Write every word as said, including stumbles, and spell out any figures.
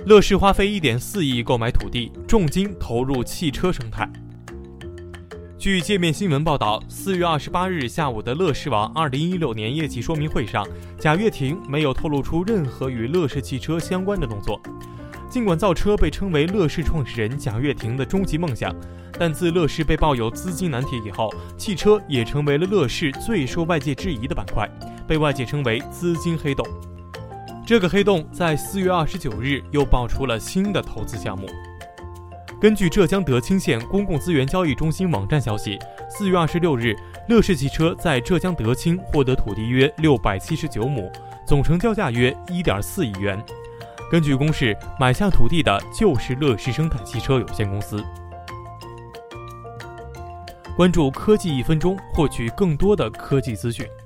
乐视花费 一点四亿购买土地，重金投入汽车生态。据界面新闻报道，四月二十八日下午的乐视网二零一六年业绩说明会上，贾跃亭没有透露出任何与乐视汽车相关的动作。尽管造车被称为乐视创始人贾跃亭的终极梦想，但自乐视被曝有资金难题以后，汽车也成为了乐视最受外界质疑的板块，被外界称为资金黑洞。这个黑洞在四月二十九日又爆出了新的投资项目。根据浙江德清县公共资源交易中心网站消息，四月二十六日，乐视汽车在浙江德清获得土地约六百七十九亩，总成交价约 一点四亿元。根据公示，买下土地的就是乐视生态汽车有限公司。关注科技一分钟，获取更多的科技资讯。